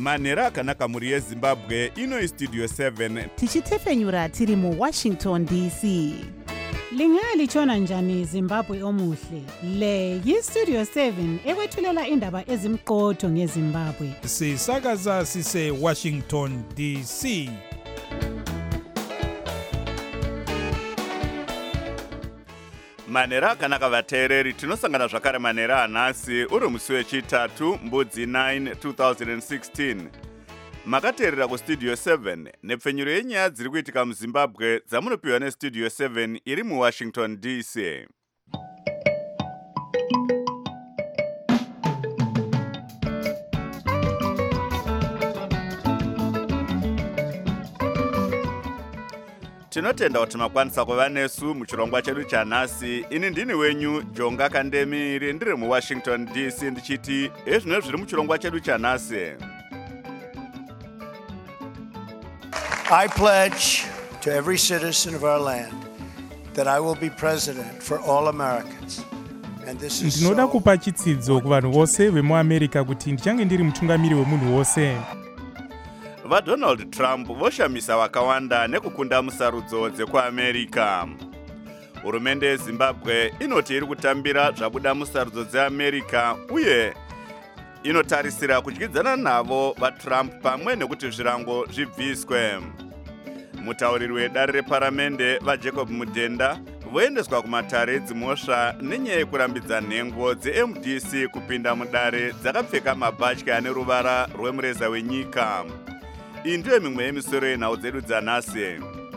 manhero akanaka mhuri yezimbabwe. Ino Studio 7 tichitefenyura tiri muWashington DC. Lingalitshona njani Zimbabwe omuhle? Le yiStudio 7 ekwethulela indaba ezimqotho ngeZimbabwe. Sisakaza sise Washington DC. manhero akanaka vateereri, tinosangana zvakare manhero anhasi uri musi wechitatu mbudzi 9 2016. Makateerera kuStudio 7 nepfenyuro yenyaya dziri kuitika muZimbabwe dzamunopiwa neStudio 7 iri muWashington DC. Tinotenda kuti makwanisa kuva nesu muchirongwa chedu chanhasi. Ini ndini wenyu Jonga Kandemiri, ndiri muWashington DC ndichiti ezvino zviri muchirongwa chedu chanhasi. I pledge to every citizen of our land that I will be president for all Americans. And this is ndinoda kupa chitsidzo kuvanhu vose vemuAmerica kuti ndichange ndiri mutungamiri wemunhu wose. VaDonald Trump voshamisa vakawanda nekukunda musarudzo dzekuAmerica. Hurumende yeZimbabwe inoti iri kutambira zvabuda musarudzo dzeAmerica uye inotarisira kudyidzana navo vaTrump pamwe nekuti zvirango zvibviswe. Mutauriri wedare reparamende vaJacob Mudenda voendeswa kumatare edzimhosva nenyaya yekurambidza nhengo dzeMDC kupinda mudare dzakapfeka mabhatya ane ruvara rwemureza wenyika. Iyi ndiyo mimwe yemisoro yenhau dzedu dzanhasi.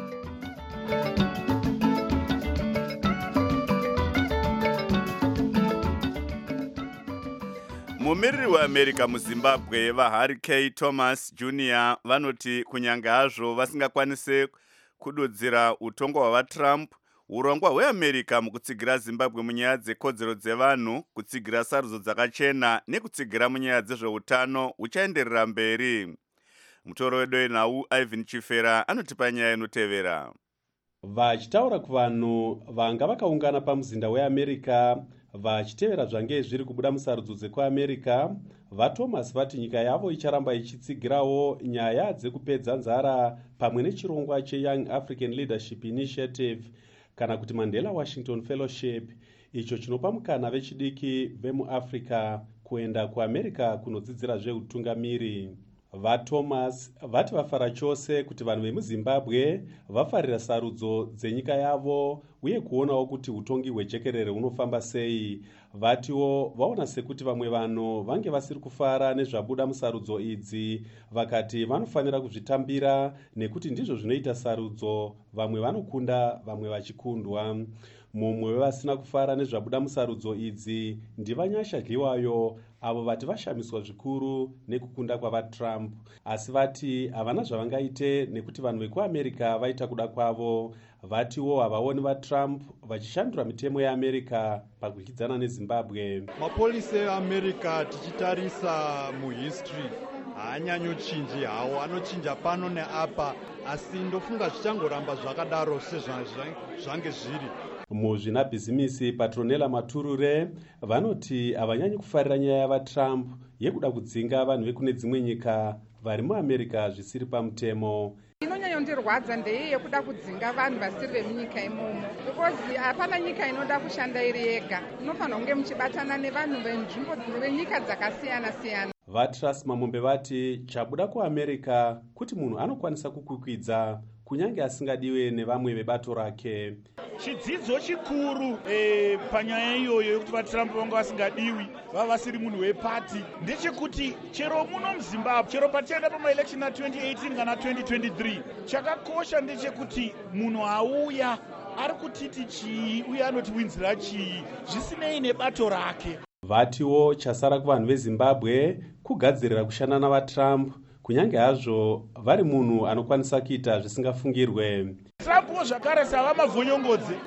Mumiriri weAmerica muZimbabwe vaHarry K. Thomas Jr. vanoti kunyange hazvo vasingakwanise kududzira utongo hwavaTrump, urongwa hweAmerica mukutsigira Zimbabwe munyaya dzekodzero dzevanhu, kutsigira sarudzo dzakachena nekutsigira munyaya dzezveutano huchaenderera mberi. Mutoro wedu wenhau Ivan Chifera anotipa nyaya inotevera. Vachitaura kuvanhu vanga vakaungana pamuzinda weAmerica vachitevera zvange zviri kubuda musarudzo dzekuAmerica, vaThomas vati nyika yavo icharamba ichitsigirawo nyaya dzekupedza nzara pamwe nechirongwa cheYoung African Leadership Initiative kana kuti Mandela Washington Fellowship, icho chinopa mukana vechidiki vemuAfrica kuenda kuAmerica kunodzidzira zveutungamiri. VaThomas vati vafara chose kuti vanhu vemuZimbabwe vafarira sarudzo dzenyika yavo uye kuonawo kuti utongi hwejekerere hunofamba sei. Vatiwo vaona sekuti vamwe vanhu vange vasiri kufara nezvabuda musarudzo idzi, vakati vanofanira kuzvitambira nekuti ndizvo zvinoita sarudzo, vamwe vanokunda vamwe vachikundwa. Mumwe wevasina kufara nezvabuda musarudzo idzi ndivanyasha Dliwayo, avo vati vashamiswa zvikuru nekukunda kwavaTrump, asi vati havana zvavangaite nekuti vanhu vekuAmerica vaita kuda kwavo. Vatiwo havaoni vaTrump vachishandura mitemo yeAmerica pakudyidzana neZimbabwe. Mapolisi eAmerica tichitarisa muhistory haanyanyochinji hawo, anochinja pano neapa, asi ndofunga zvichangoramba zvakadaro sezvange zviri. Muzvinabhizimisi Patronela Maturure vanoti havanyanyi kufarira nyaya yavaTrump yekuda kudzinga vanhu vekune dzimwe nyika vari muAmerica zvisiri pamutemo. Inonyanyondirwadza ndeye yekuda kudzinga vanhu vasiri vemunyika imomo, because hapana nyika inoda kushanda iri yega, inofanira kunge muchibatana nevanhu venzvimbo venyika dzakasiyana siyana. VaTrust Mamombe vati chabuda kuAmerica kuti munhu anokwanisa kukwikwidza kunyange asingadiwe nevamwe vebato rake. Chidzidzo chikuru panyaya iyoyo yekuti vaTrump vanga vasingadiwi vava vasiri munhu wepati ndechekuti chero muno muZimbabwe, chero patienda pamaelection a2018 kana 2023, chakakosha ndechekuti munhu auya ari kutiti chii uye anotiwinzira chii zvisinei nebato rake. Vatiwo chasara kuvanhu veZimbabwe kugadzirira kushanda navaTrump kunyange hazvo vari munhu anokwanisa kuita zvisingafungirwe. Trump trump zvakare sava mavhonyongodzi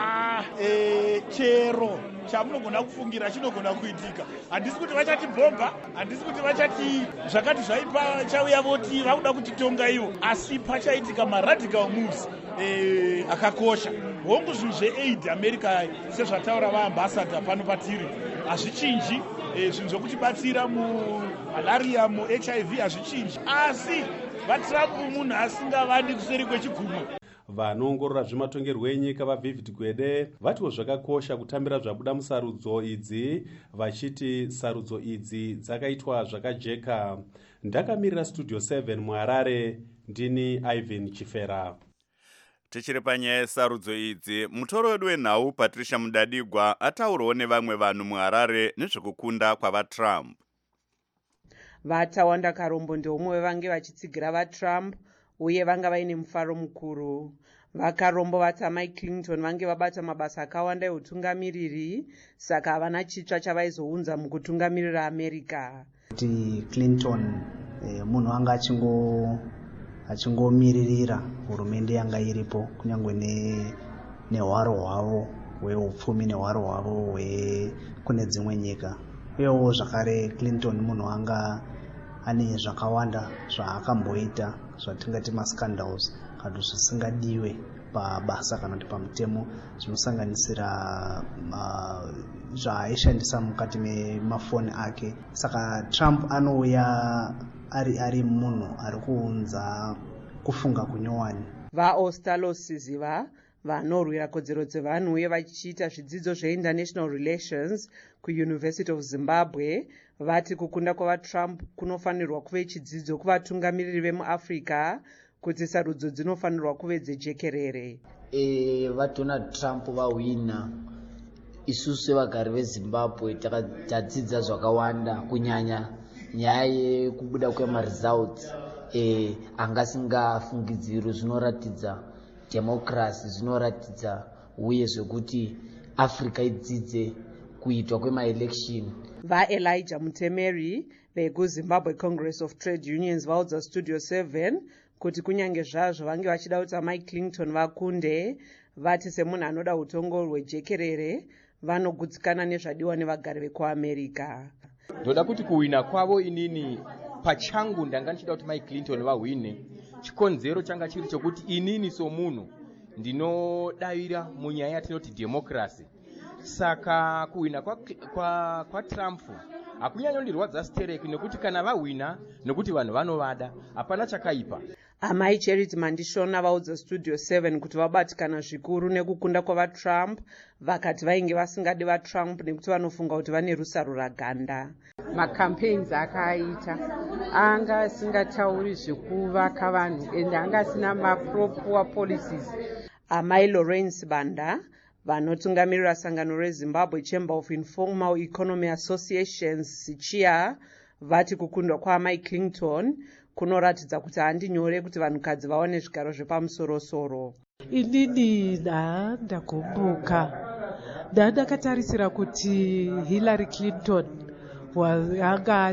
chero chamunogona kufungira chinogona kuitika. Handisi kuti vachatibhomba, handisi kuti vachati zvakati zvaipa chauya voti vakuda kutitonga ivo, asi pachaitika maradical moves akakosha. Hongu zvinhu zveaid america sezvataura vaambassador pano patiri hazvichinji, zvinhu zvokutibatsira mumalaria muhiv hazvichinji, asi vatrump munhu asingavandi kuseri kwechigumwe. vanoongorora zvematongerwo enyika vaVivid Gwede vatiwo zvakakosha kutambira zvabuda musarudzo idzi, vachiti sarudzo idzi dzakaitwa zvakajeka. Ndakamirira Studio 7 muHarare, ndini Ivan Chifera. Tichiri panyaya yesarudzo idzi, mutoro wedu wenhau Patricia Mudadigwa ataurawo nevamwe vanhu muHarare nezvekukunda kwavaTrump. Vatawanda Karombo ndomwe wevange vachitsigira vaTrump uye vanga vaine mufaro mukuru. Vakarombo vata Mike Clinton vange vabata mabasa akawanda eutungamiriri, saka havana chitsva chavaizounza mukutungamirira America. Kuti Clinton munhu anga achingomiririra hurumende yanga iripo, kunyange nehwaro hwavo hweupfumi nehwaro hwavo kune dzimwe nyika. Uyewo zvakare Clinton munhu anga ane zvakawanda zvaakamboita zvatingati mascandals kana zvisingadiwe pabasa kana kuti pamutemo, zvinosanganisira zvaaishandisa mukati memafoni ake. Saka Trump anouya ari munhu ari kuunza kufunga kunyowani. VaOstalos Siziva vanorwira kodzero dzevanhu uye vachiita zvidzidzo zveInternational Relations kuUniversity of Zimbabwe vati kukunda kwavaTrump kunofanirwa kuve chidzidzo kuvatungamiriri vemuAfrica kuti sarudzo dzinofanirwa kuve dzejekerere. VaDonald Trump vahwina, isusu sevagari veZimbabwe tadzidza zvakawanda, kunyanya nyaya yekubuda kwemaresults angasingafungidziro. Zvinoratidza democracy, zvinoratidza uye zvekuti Africa idzidze kuitwa kwemaelection. VaElijah Mutemeri vekuZimbabwe Congress of Trade Unions vaudza Studio 7 kuti kunyange zvazvo vange vachida kuti Mike Clinton vakunde, vati semunhu anoda utongo hwejekerere vanogutsikana nezvadiwa nevagari vekuAmerica. Ndoda kuti kuwina kwavo inini pachangu ndanga ndichida kuti Mike Clinton vahwine. Chikonzero changa chiri chokuti inini somunhu ndinodavira munyaya yatinoti democracy. Saka kuwina kwa Trump hakunyanyondirwadza stereki, nekuti kana vahwina nekuti vanhu vanovada hapana chakaipa. Amai Charity Mandishona vaudza Studio 7 kuti vabatikana zvikuru nekukunda kwavaTrump, vakati vainge vasingadi vaTrump nekuti vanofunga kuti vane rusaro raganda. Macampaigns akaita anga asingatauri zvekuvaka vanhu ende anga asina ma-pro-poor policies. Amai Lawrence Banda vanotungamirira sangano reZimbabwe Chamber of Informal Economy Associations SICHIA vati kukundwa kwaMike Clinton kunoratidza kuti handi nyore kuti vanhukadzi vaone zvigaro zvepamusoro-soro. Inini ndagumbuka ndakatarisira kuti Hillary Clinton anga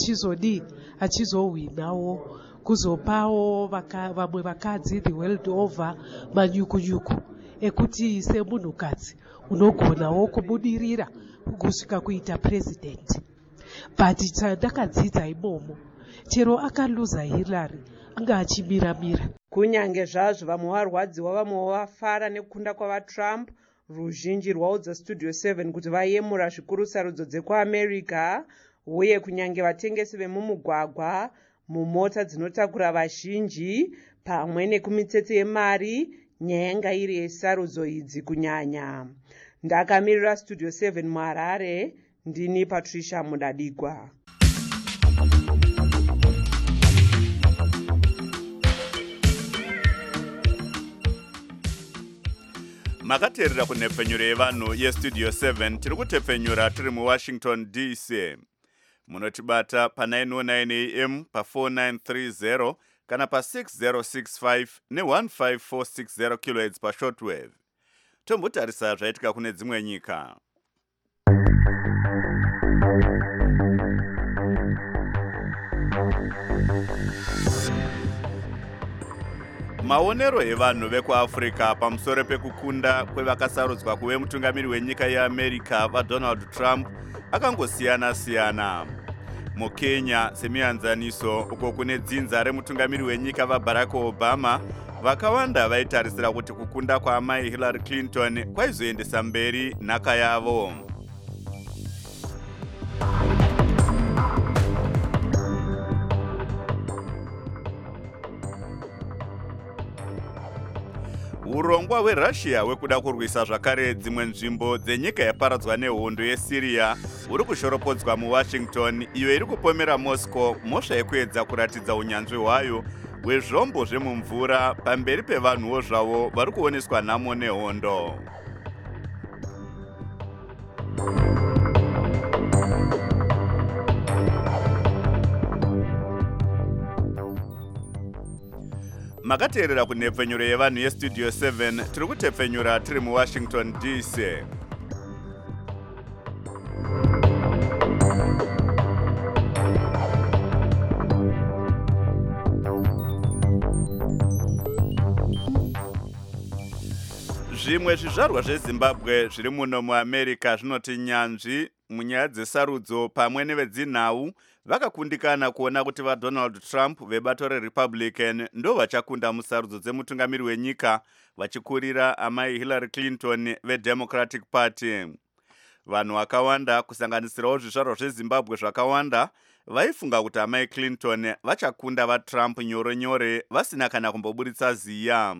achizohwinawo kuzopawo vamwe vakadzi the world over manyukunyuku ekuti semunhukadzi unogonawo kubudirira kusvika kuita president. But ndakadzidza imomo, chero akaluza Hillary anga achimiramira. Kunyange zvazvo vamwe varwadziwa vamwe vafara nekukunda kwavaTrump, ruzhinji rwaudza Studio 7 kuti vayemura zvikuru sarudzo dzekuAmerica uye kunyange vatengesi vemumugwagwa, mumota dzinotakura vazhinji pamwe nekumitsetse yemari, nyaya yanga iri yesarudzo idzi kunyanya. Ndakamirira Studio 7 muHarare, ndini Patricia Mudadigwa. Makateerera kunhepfenyuro yevanhu yeStudio 7 tiri kutepfenyura tiri muWashington DC. Munotibata pa909 AM pa4930 kana pa6065 ne15460 kHz pashortwave. Tombotarisa zvaitika kune dzimwe nyika. Maonero evanhu vekuAfrica pamusoro pekukunda kwevakasarudzwa kuve mutungamiri wenyika yeAmerica vaDonald Trump akangosiyana-siyana. MuKenya, semianzaniso uko kune dzinza remutungamiri wenyika vaBarack Obama, vakawanda vaitarisira kuti kukunda kwaamai Hillary Clinton kwaizoendesa mberi nhaka yavo. Urongwa hweRussia hwekuda kurwisa zvakare dzimwe nzvimbo dzenyika yaparadzwa nehondo yeSyria huri kushoropodzwa muWashington, iyo iri kupomera Moscow mhosva yekuedza kuratidza unyanzvi hwayo hwezvombo zvemumvura pamberi pevanhuwo zvavo vari kuoneswa nhamo nehondo. Makateerera kunhepfenyuro yevanhu yestudio 7 tiri kutepfenyura tiri muWashington DC. Zvimwe zvizvarwa zveZimbabwe zviri muno muAmerica zvinoti nyanzvi munyaya dzesarudzo pamwe nevedzinhau vakakundikana kuona kuti vaDonald Trump vebato reRepublican ndo vachakunda musarudzo dzemutungamiri wenyika vachikurira amai Hillary Clinton veDemocratic Party. Vanhu vakawanda kusanganisirawo zvizvarwa zveZimbabwe zvakawanda vaifunga kuti amai Clinton vachakunda vaTrump nyore-nyore vasina kana kumboburitsa ziya.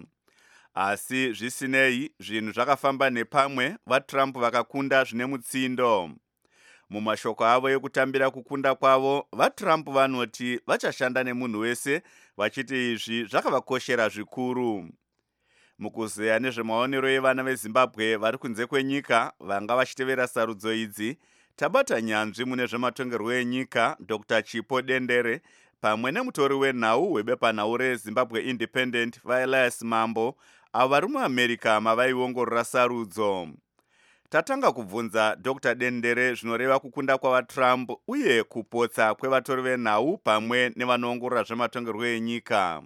Asi zvisinei, zvinhu zvakafamba nepamwe, vaTrump vakakunda zvine mutsindo. Mumashoko avo ekutambira kukunda kwavo, vaTrump vanoti vachashanda nemunhu wese, vachiti izvi zvakavakoshera zvikuru. Mukuzeya nezvemaonero evana veZimbabwe vari kunze kwenyika vanga vachitevera sarudzo idzi, tabata nyanzvi mune zvematongerwo enyika Dr. Chipo Dendere pamwe nemutori wenhau webepanhau reZimbabwe Independent vaElias Mambo, avo vari muAmerica mavaiongorora sarudzo. Tatanga kubvunza Dr. Dendere zvinoreva kukunda kwavaTrump uye kupotsa kwevatori venhau pamwe nevanoongorora zvematongerwo enyika.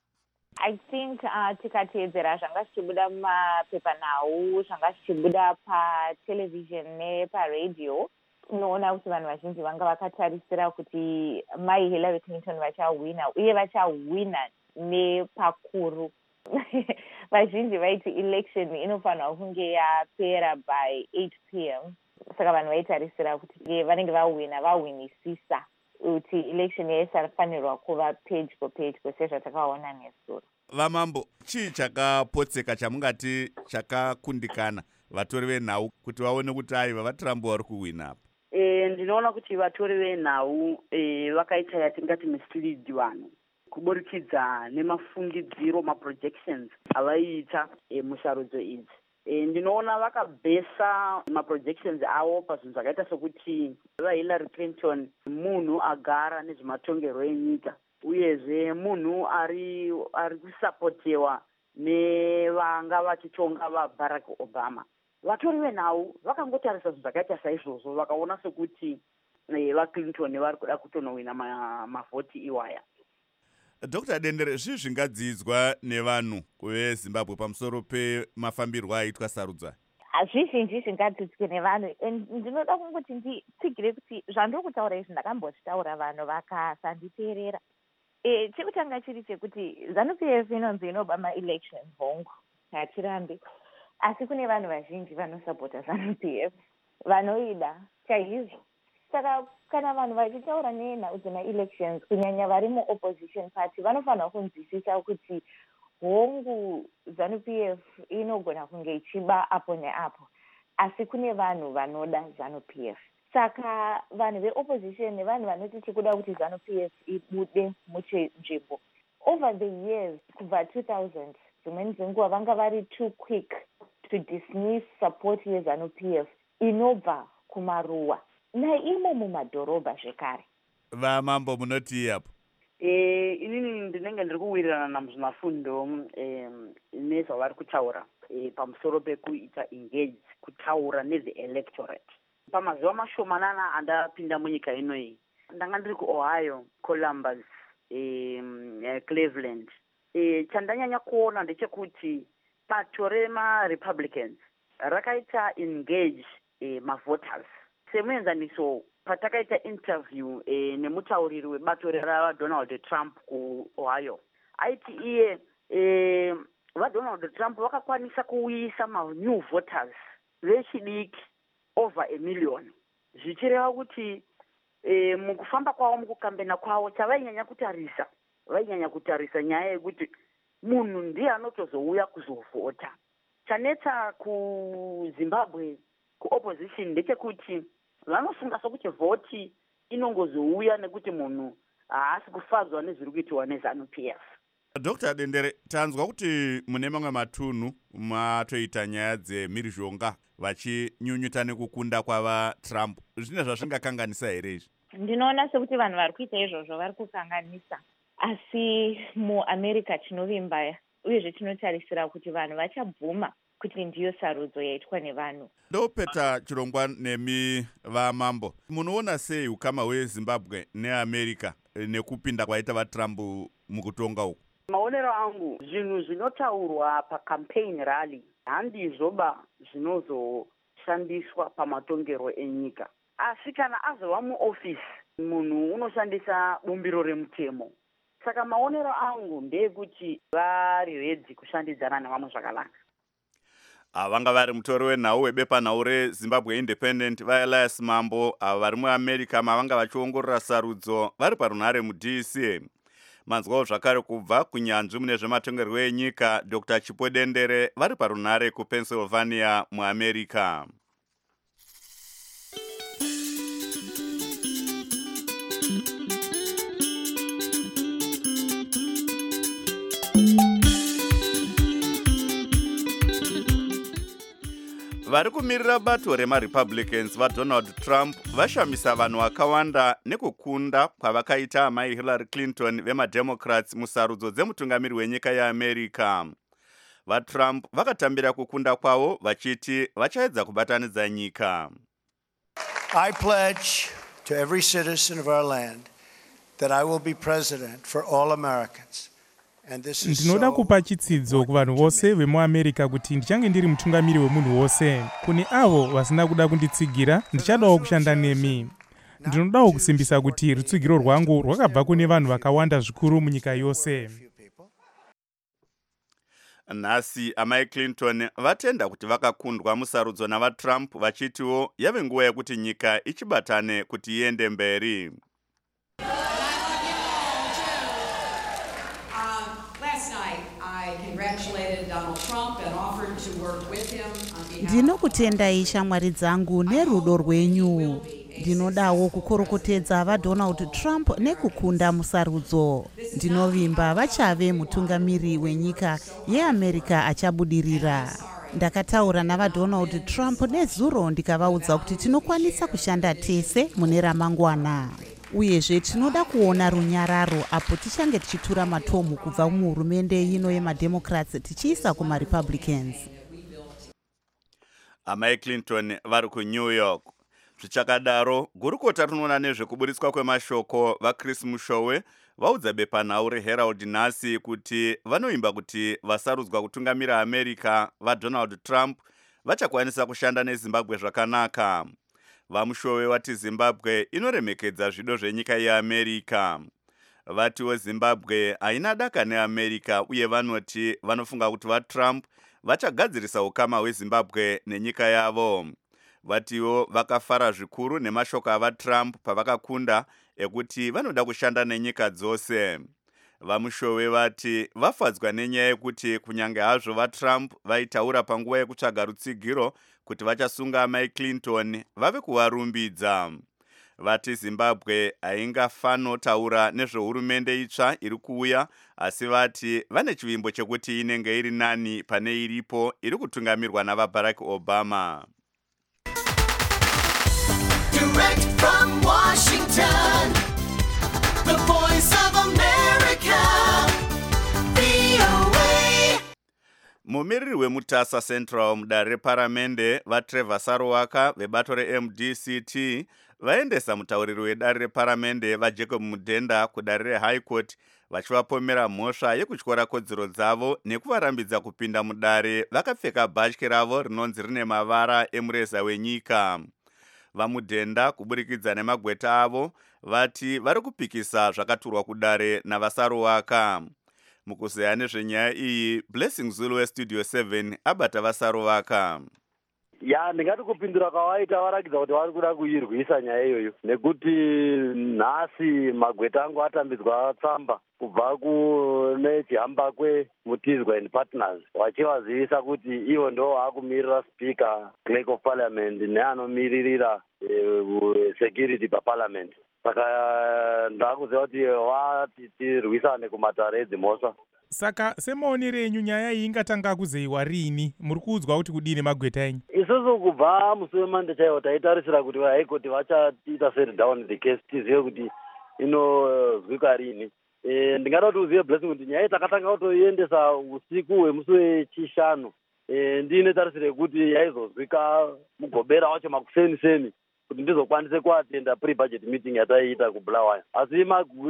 I think tikateedzera zvanga zvichibuda mumapepanhau, zvanga zvichibuda patelevision neparadio, tinoona kuti vanhu vazhinji vanga vakatarisira kuti mai Hillary Clinton vachahwina uye vachahwina nepakuru. Vazhinji vaiti election inofanirwa kunge yapera by 8 p.m. Saka vanhu vaitarisira kuti vanenge vahwinisisa kuti election yaisafanirwa kuva pedyo sezvatakaona nesuro. Vamambo, chii chakapotseka chamungati chakakundikana vatori venhau kuti vaone kuti aiva vaTrump vari kuhwina apa? Ndinoona kuti vatori venhau vakaita yatingati mislead vanhu kuburikidza nemafungidziro, maprojections avaiita musarudzo idzi. Ndinoona vakabhesa maprojections avo pazvinhu zvakaita sokuti vaHillary Clinton munhu agara nezvematongerwo enyika, uyezve munhu ari kusapotewa nevanga vachitonga vaBarack Obama. Vatori venhau vakangotarisa zvinhu zvakaita saizvozvo vakaona sekuti vaClinton vari kuda kutonohwina mavhoti iwaya. Dr. Dendere, zvii zvingadzidzwa nevanhu veZimbabwe pamusoro pemafambirwo aitwa sarudzo? Zvizhinji zvingadzidzwe nevanhu. Ndinoda kungoti nditsigire kuti zvandiri kutaura izvi ndakambozvitaura vanhu vakasanditeerera. Chekutanga chiri chekuti ZANU-PF inonzi inoba ma-election hongu, hatirambi. Asi kune vanhu vazhinji vanosapota ZANU-PF, vanoida chaizvo. Saka kana vanhu vachitaura nenhau dzema-elections, kunyanya vari mu-opposition party, vanofanira kunzwisisa kuti hongu ZANU-PF inogona kunge ichiba apo neapo, asi kune vanhu vanoda ZANU-PF. Saka vanhu veopposition nevanhu vanoti tikuda kuti ZANU-PF ibude muchinzvimbo, over the years kubva 2000 dzimweni dzenguva vanga vari too quick to dismiss support yeZANU-PF inobva kumaruwa naimo mumadhorobha zvekare. Vamambo, munoti apo? Inini ndinenge ndiri kuwirirana namuzvinafundo nezvavari kutaura pamusoro pekuita engage, kutaura nezve-electorate. Pamazuva mashomanana andapinda munyika inoyi, ndanga ndiri kuOhio, Columbus, Cleveland. chandanyanya kuona ndechekuti bato rema-republicans rakaita engage mavoters semuenzaniso patakaita interview nemutauriri webato raDonald Trump kuOhio aiti iye vaDonald Trump vakakwanisa kuuyisa ma-new voters vechidiki over 1 million zvichireva kuti mukufamba kwavo mukukambena kwavo chavainyanya kutarisa nyaya yekuti munhu ndiye anotozouya kuzovhota. Chanetsa kuZimbabwe kuopposition ndechekuti vanofunga sokuti vhoti inongozouya nekuti munhu haasi kufadzwa nezviri kuitiwa neZANU-PF. Dr. Dendere, tanzwa kuti mune mamwe matunhu matoita nyaya dzemhirizhonga vachinyunyuta nekukunda kwavaTrump. Zvine zvazvingakanganisa here izvi? Ndinoona sekuti vanhu vari kuita izvozvo vari kukanganisa. Asi muAmerica tinovimba uyezve tinotarisira kuti vanhu vachabvuma kuti ndiyo sarudzo yaitwa nevanhu. Ndopeta chirongwa nemi vamambo. Munoona sei ukama hweZimbabwe neAmerica nekupinda kwaita vaTrump mukutonga uku? Maonero angu zvinhu zvinotaurwa pacampaign rally handizvoba zvinozoshandiswa pamatongero enyika. Asi kana azova muofisi munhu unoshandisa bumbiro remutemo. Saka maonero angu ndeyekuti vari redzi kushandidzana nevamwe zvakanaka. Vanga vari mutori wenhau webepanhau reZimbabwe Independent vaElias Mambo vari muAmerica mavanga vachiongorora sarudzo vari parunhare muDC. Manzwawo zvakare kubva kunyanzvi mune zvematongerwo enyika Dr. Chipo Dendere vari parunhare kuPennsylvania muAmerica. Vari kumirira bato remaRepublicans vaDonald Trump vashamisa vanhu vakawanda nekukunda kwavakaita amai Hillary Clinton vemaDemocrats musarudzo dzemutungamiri wenyika yeAmerica. VaTrump vakatambira kukunda kwavo vachiti vachaedza kubatanidza nyika. I pledge to every citizen of our land that I will be president for all Americans. Ndinoda kupa chitsidzo kuvanhu vose vemuAmerica kuti ndichange ndiri mutungamiri wemunhu wose. Kune avo vasina kuda kunditsigira, ndichadawo kushanda nemi. Ndinodawo kusimbisa kuti rutsigiro rwangu rwakabva kune vanhu vakawanda zvikuru munyika yose. Nhasi amai Clinton vatenda kuti vakakundwa musarudzo navaTrump vachitiwo yave nguva yekuti nyika ichibatane kuti iende mberi. Ndinokutendai shamwari dzangu nerudo rwenyu. Ndinodawo kukorokotedza vaDonald Trump nekukunda musarudzo. Ndinovimba vachave mutungamiri wenyika yeAmerica achabudirira. Ndakataura navaDonald Trump nezuro ndikavaudza kuti tinokwanisa kushanda tese mune ramangwana. Uyezve tinoda kuona runyararo apo tichange tichitura matomu kubva muhurumende ino yemaDemocrats tichiisa kumaRepublicans. Amai Clinton vari kuNew York. Zvichakadaro, gurukota rinoona nezvekuburitswa kwemashoko vaChris Mushowe vaudza bepanhau reHerald nhasi kuti vanoimba kuti vasarudzwa kutungamira America vaDonald Trump vachakwanisa kushanda neZimbabwe zvakanaka. VaMushowe vati Zimbabwe inoremekedza zvido zvenyika yeAmerica. Vatiwo Zimbabwe haina daka neAmerica uye vanoti vanofunga kuti vaTrump vachagadzirisa ukama hweZimbabwe nenyika yavo. Vatiwo vakafara zvikuru nemashoko avaTrump pavakakunda ekuti vanoda kushanda nenyika dzose. VaMushowe vati vafadzwa nenyaya yekuti kunyange hazvo vaTrump vaitaura panguva yekutsvaga rutsigiro kuti vachasunga amai Clinton vave kuvarumbidza. Vati Zimbabwe haingafanotaura nezvehurumende itsva iri kuuya, asi vati vane chivimbo chekuti inenge iri nani pane iripo iri kutungamirwa navaBarack Obama. Direct from Washington, the voice of America, VOA. Mumiriri weMutasa Central mudare reparamende vaTrevor Sarowaka vebato reMDCT vaendesa mutauriri wedare reparamende vajacob mudhenda kudare rehigh court vachivapomera mhosva yekutyora kodzero dzavo nekuvarambidza kupinda mudare vakapfeka bhatyi ravo rinonzi rine mavara emureza wenyika. Vamudhenda kuburikidza nemagweta avo vati vari kupikisa zvakaturwa kudare navasaruwaka. Mukuzeya nezvenyaya iyi, Blessing Zulu westudio 7 abata vasaruwaka. Ndingati kupindura kwavaita varakidza kuti vari kuda kuirwisa nyaya iyoyo, nekuti nhasi magweta angu atambidzwa tsamba kubva kune chihambakwe Mutizwa and Partners vachivazivisa kuti ivo ndo vakumirira speaker, clerk of parliament neanomiririra security paparliament. Saka ndakuziva kuti vati tirwisane kumatare edzimhosva. Saka semaonero enyu nyaya iyi ingatanga kuzeyiwa rini? Muri kuudzwa kuti kudini magweta enyu? Isusu kubva musi wemande chaiwo taitarisira kuti vaHigh Court vachatiita set down the case tizive kuti inozwika rini. Ndingada kuti uzive Blessing kuti nyaya takatanga kutoiendesa usiku hwemusi wechishanu. Ndiine tarisire kuti yaizozwika mugobera wacho makuseni kuti ndizokwanise kuatenda pre-budget meeting yataiita kuBulawayo. Asi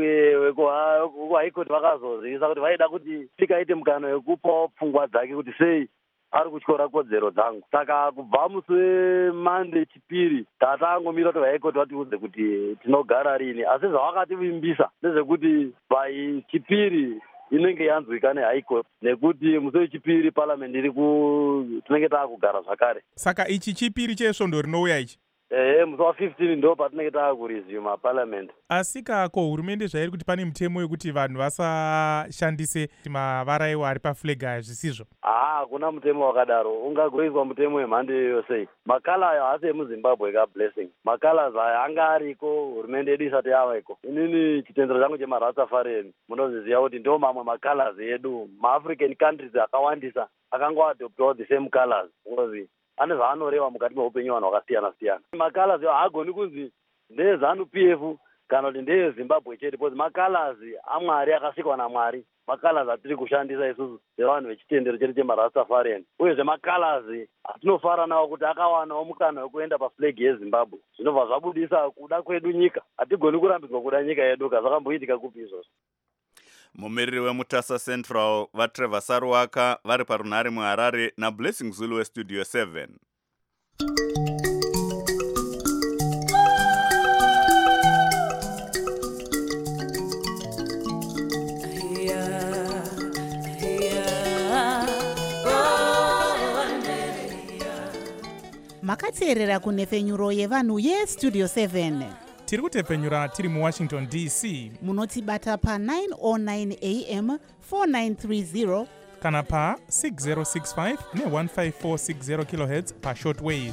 veku-High Court vakazozivisa kuti vaida kuti tikaite mukana wekupawo pfungwa dzake kuti sei ari kutyora kodzero dzangu. Saka kubva musi wemande chipiri tatangomira kuti vaHigh Court vatiudze kuti tinogara rini. Asi zvavakativimbisa ndezvekuti chipiri inenge yanzwika neHigh Court nekuti musi wechipiri parliament tinenge taakugara zvakare. Saka ichi chipiri chesvondo rinouya ichi? Musi wa15 ndo patinenge taakuresume parliament. Asi kako hurumende zvairi kuti pane mutemo wekuti vanhu vasashandise mavara iwo ari paflag aya zvisizvo? Hakuna mutemo wakadaro. Ungagoiswa mutemo wemhando yose. Makala ayo haasi emuZimbabwe kaBlessing. Makala aya anga ariko hurumende yedu isati yaveko. Inini chitendero changu chemarastafarian munozviziva kuti ndo mamwe makala edu. MaAfrican countries akawandisa akangoadoptawo the same colors. Ane zvaanoreva mukati meupenyu vanhu vakasiyana-siyana. Makalazi haagoni kunzi ndeZANU-PF kana kuti ndeZimbabwe chete, because makalazi aMwari akasikwa naMwari. Makalazi atiri kushandisa isusu sevanhu vechitendero chedu chemarastafarian. Uyezve makalazi atinofara nawo kuti akawanawo mukana wekuenda paflag yeZimbabwe. Zvinobva zvabudisa kuda kwedu nyika. Hatigoni kurambidzwa kuda nyika yedu, zvakamboitika kupi izvozvo. Mumiriri weMutasa Central vaTrevor Saruwaka vari parunhare muHarare naBlessing Zulu westudio 7. Makateerera kunhefenyuro yevanhu yestudio 7. Tiri kutepfenyura tiri muWashington DC. Munotibata pa 909 AM 4930 kana pa 6065 ne15460 kHz pa shortwave.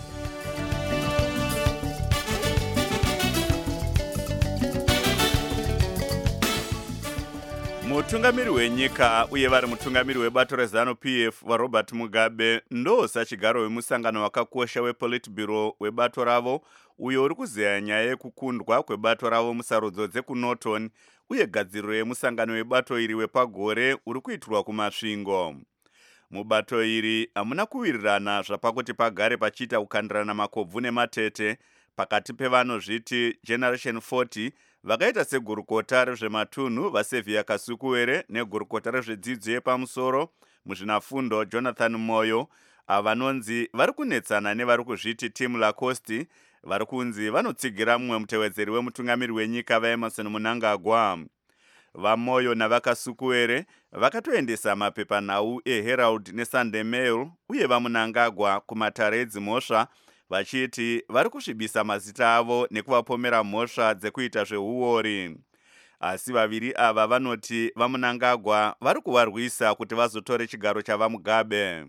Mutungamiri wenyika uye vari mutungamiri webato reZANU-PF vaRobert Mugabe ndosachigaro wemusangano wakakosha wePolitburo webato ravo uyo uri kuzeya nyaya yekukundwa kwebato ravo musarudzo dzekuNorton uye gadziriro yemusangano webato iri wepagore uri kuitirwa kumasvingo. Mubato iri hamuna kuwirirana zvapakuti pagare pachiita kukandirana makobvu nematete pakati pevanozviti Generation 40 vakaita segurukota rezvematunhu vaSevia Kasukuwere negurukota rezvedzidzo yepamusoro muzvinafundo Jonathan Moyo avanonzi vari kunetsana nevari kuzviti Tim Lacoste vari kunzi vanotsigira mumwe mutevedzeri wemutungamiri wenyika vaEmerson Mnangagwa. VaMoyo navaKasukuwere vakatoendesa mapepanhau eHerald neSunday Mail uye vaMnangagwa kumatare edzimhosva vachiti vari kusvibisa mazita avo nekuvapomera mhosva dzekuita zveuori. Asi vaviri ava vanoti vaMnangagwa vari kuvarwisa kuti vazotore chigaro chavaMugabe.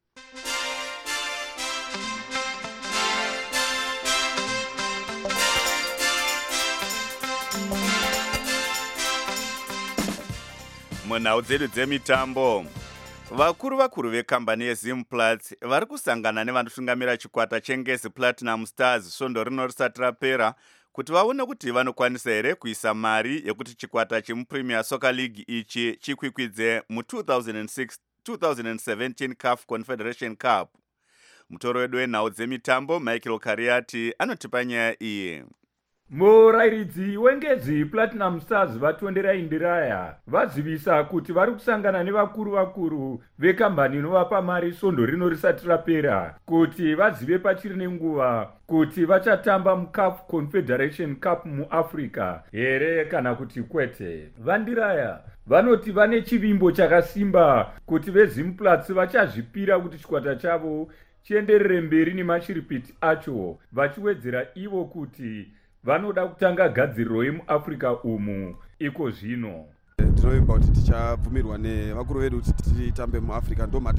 Munhau dzedu dzemitambo, vakuru vekambani yeZimplat vari kusangana nevanotungamira chikwata chengezi Platinum Stars svondo rino risati rapera kuti vaone kuti vanokwanisa here kuisa mari yekuti chikwata chemuPremier Soccer League ichi chikwikwidze mu-2017 CAF Confederation Cup. Mutoro wedu wenhau dzemitambo Michael Kariati anotipa nyaya iyi. murairidzi wengezi platinum stars vatonderai ndiraya vazivisa kuti vari kusangana nevakuru vekambani inovapa mari svondo rino risati rapera kuti vazive pachiri nenguva kuti vachatamba muCAF Confederation Cup muAfrica here kana kuti kwete. Vandiraya vanoti vane chivimbo chakasimba kuti veZimplatsi vachazvipira kuti chikwata chavo chienderere mberi nemashiripiti acho, vachiwedzera ivo kuti vanoda kutanga gadziriro yemuAfrica umu iko zvino. Ndinoimba kuti tichabvumirwa nevakuru vedu kuti titambe muAfrica,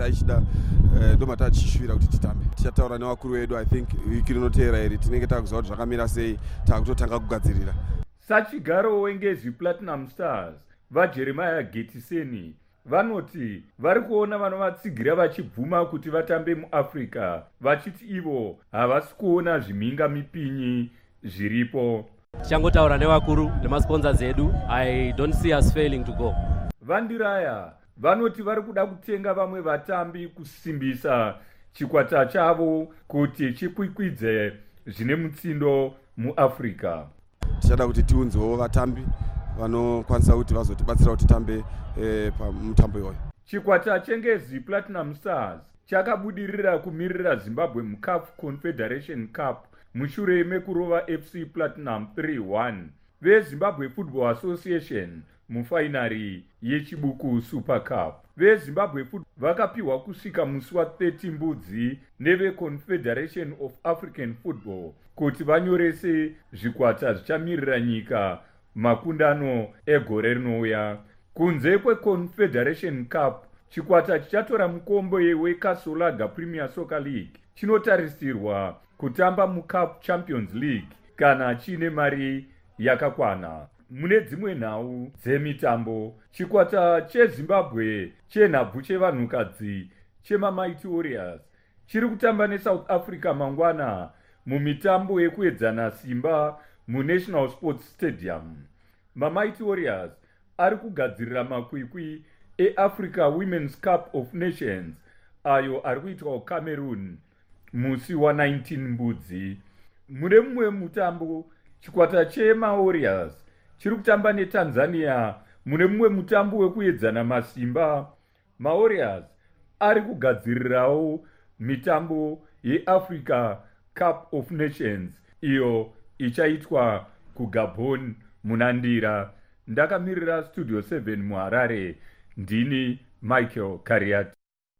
ndo matachishuvira kuti titambe. Tichataura nevakuru vedu, I think wiki rinoteera iri tinenge takuziva kuti zvakamira sei, takutotanga kugadzirira. Sachigaro wengezi Platinum Stars vaJeremiah Getiseni vanoti vari kuona vanovatsigira vachibvuma kuti vatambe muAfrica, vachiti ivo havasi kuona zvimhinga mipinyi zviripo. Tichangotaura nevakuru nemasponsors edu, I don't see us failing to go. Vandiraya vanoti vari kuda kutenga vamwe vatambi kusimbisa chikwata chavo kuti chikwikwidze zvine mutsindo muAfrica. Tichada kuti tiunzewo vatambi vanokwanisa kuti vazotibatsira kuti titambe pamutambo iwoyo. Chikwata chengezi Platinum Stars chakabudirira kumirira Zimbabwe muCAF Confederation Cup mushure mekurova FC Platinum 3-1 veZimbabwe Football Association mufainari yechibuku Super Cup. VeZimbabwe Football vakapiwa kusvika musi wa30 Mbudzi neveConfederation of African Football kuti vanyorese zvikwata zvichamirira nyika makundano egore rinouya. Kunze kweConfederation Cup, chikwata chichatora mukombo yeWekasolaga Premier Soccer League chinotarisirwa kutamba muCAF Champions League kana chine mari yakakwana. Mune dzimwe nhau dzemitambo, chikwata cheZimbabwe chenhabvu chevanhukadzi chemaMighty Warriors chiri kutamba neSouth Africa mangwana mumitambo yekuedzana simba muNational Sports Stadium. MaMighty Warriors ari kugadzirira makwikwi eAfrica Women's Cup of Nations ayo ari kuitwa kuCameroon musi wa19 Mbudzi. Mune mumwe mutambo, chikwata chemaWarriors chiri kutamba neTanzania mune mumwe mutambo wekuedzana masimba. MaWarriors ari kugadzirirawo mitambo yeAfrica Cup of Nations iyo ichaitwa kuGabon munandira. Ndakamirira Studio 7 muHarare, ndini Michael Kariati.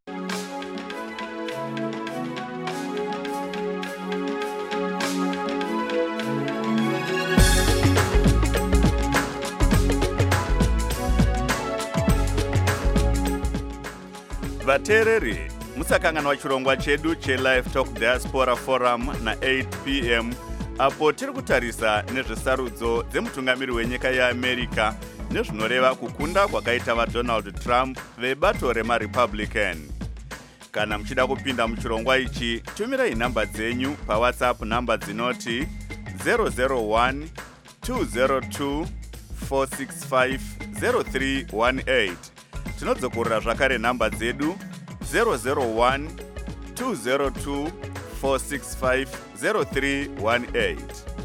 Vateereri, musakanganwa chirongwa chedu cheLive Talk Diaspora Forum na 8 p.m. apo tiri kutarisa nezvesarudzo dzemutungamiri wenyika yeAmerica nezvinoreva kukunda kwakaita vaDonald Trump vebato remaRepublican. Kana muchida kupinda muchirongwa ichi, tumirai nhamba dzenyu paWhatsApp nhamba dzinoti 001 202 465 0318. Tinodzokorera zvakare nhamba dzedu 001 202 465 0318.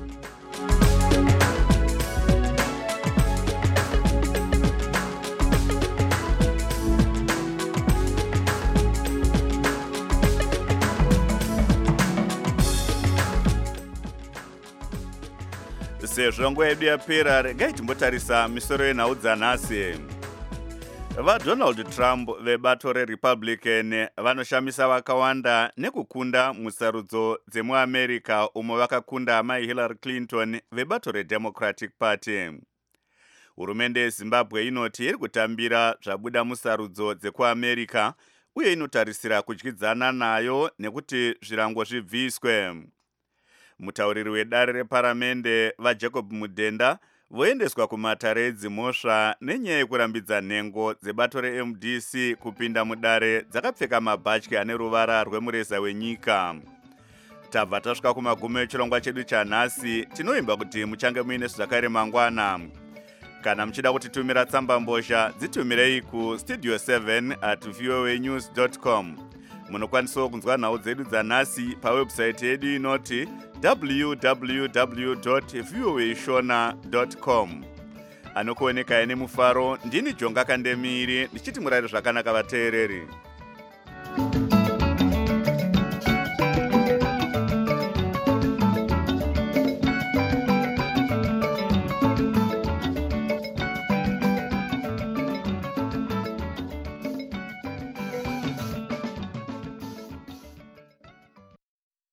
Sezvo nguva yedu yapera, regai timbotarisa misoro yenhau dzanhasi. VaDonald Trump vebato reRepublican vanoshamisa vakawanda nekukunda musarudzo dzemuAmerica umo vakakunda mai Hillary Clinton vebato reDemocratic Party. Hurumende yeZimbabwe inoti iri kutambira zvabuda musarudzo dzekuAmerica uye inotarisira kudyidzana nayo nekuti zvirango zvibviswe. Mutauriri wedare reparamende vaJacob Mudenda voendeswa kumatare edzimhosva nenyaya yekurambidza nhengo dzebato reMDC kupinda mudare dzakapfeka mabhatyi ane ruvara rwemureza wenyika. Tabva tasvika kumagumo echirongwa chedu chanhasi. Tinoimba kuti muchange muine zvakare mangwana. Kana muchida kutitumira tsamba mbozha, dzitumirei ku studio7@voanews.com. Munokwanisawo kunzwa nhau dzedu dzanhasi pawebsite yedu inoti www.voashona.com. Anokuonekai nemufaro ndini Jonga Kandemiri ndichiti murari zvakanaka vateereri.